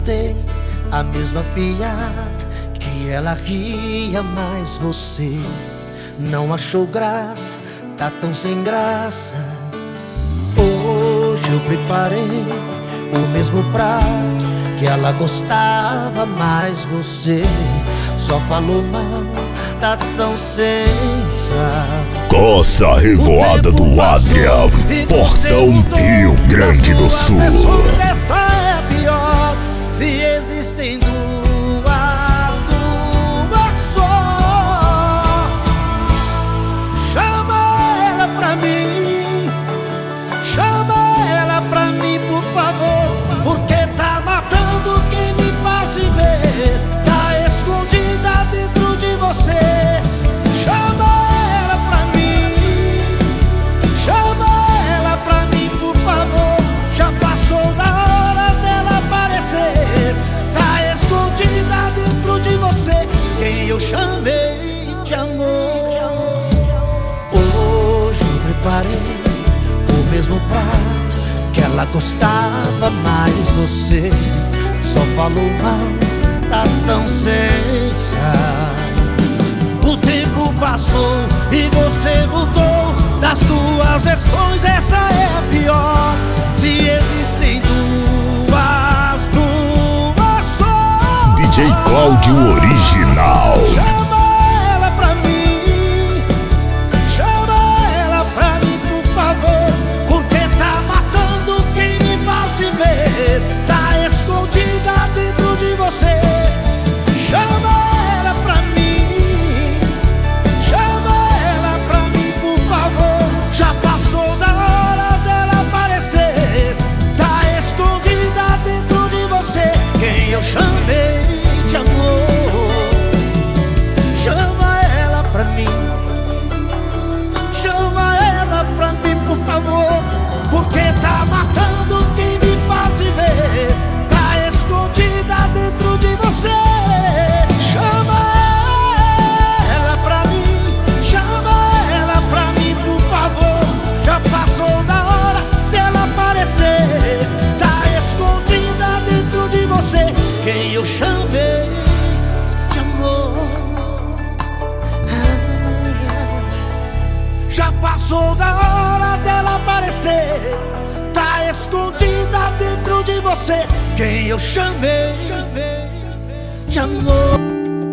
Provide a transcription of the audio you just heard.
Tem a mesma piada que ela ria, mas você não achou graça, tá tão sem graça. Hoje eu preparei o mesmo prato que ela gostava, mas você só falou mal, tá tão sem sal. Coça Revoada do Adrian, Portão Rio Grande do Sul. Essa é a pior, se existem duas só. Chama ela pra mim, chama ela pra mim, por favor, porque tá matando quem me faz ver, tá escondida dentro de você. Eu chamei de amor. Hoje eu preparei o mesmo prato que ela gostava, mas você só falou mal, tá tão sem sal. O tempo passou e você mudou. Das duas versões, essa é a pior, se existem duas só. DJ Cláudio Original. Chama ela pra mim, chama ela pra mim, por favor, porque tá matando quem me faz ver, tá escondida dentro de você. Chama ela pra mim, chama ela pra mim, por favor, já passou da hora dela aparecer, tá escondida dentro de você. Quem eu chamei de amor, chama ela pra mim, chama ela pra mim, por favor, porque tá matando quem me faz ver, tá escondida dentro de você. Chama ela pra mim, chama ela pra mim, por favor, já passou da hora dela aparecer, tá escondida dentro de você. Quem eu chamei de amor, já passou da hora dela aparecer, tá escondida dentro de você. Quem eu chamei de amor.